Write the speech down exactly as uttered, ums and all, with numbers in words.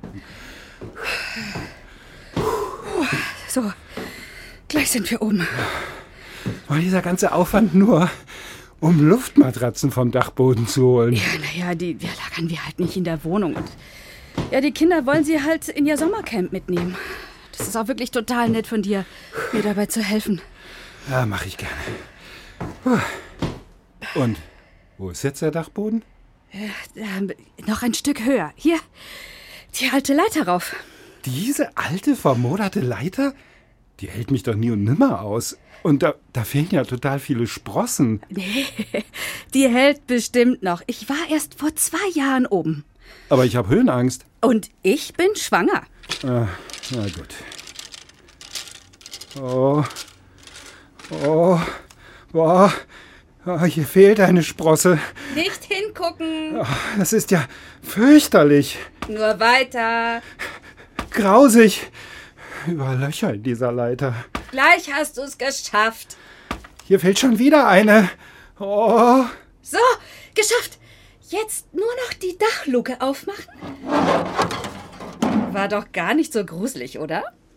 So, gleich sind wir oben. War dieser ganze Aufwand nur, um Luftmatratzen vom Dachboden zu holen? Ja, naja, die, die lagern wir halt nicht in der Wohnung. Und ja, die Kinder wollen sie halt in ihr Sommercamp mitnehmen. Das ist auch wirklich total nett von dir, mir dabei zu helfen. Ja, mach ich gerne. Puh. Und wo ist jetzt der Dachboden? Äh, äh, noch ein Stück höher. Hier, die alte Leiter rauf. Diese alte, vermoderte Leiter? Die hält mich doch nie und nimmer aus. Und da, da fehlen ja total viele Sprossen. Nee, die hält bestimmt noch. Ich war erst vor zwei Jahren oben. Aber ich habe Höhenangst. Und ich bin schwanger. Ah, na gut. Oh. Oh. Boah. Oh, hier fehlt eine Sprosse. Nicht hingucken. Oh, das ist ja fürchterlich. Nur weiter. Grausig. Überall Löcher in dieser Leiter. Gleich hast du es geschafft. Hier fehlt schon wieder eine. Oh. So, geschafft. Jetzt nur noch die Dachluke aufmachen. War doch gar nicht so gruselig, oder?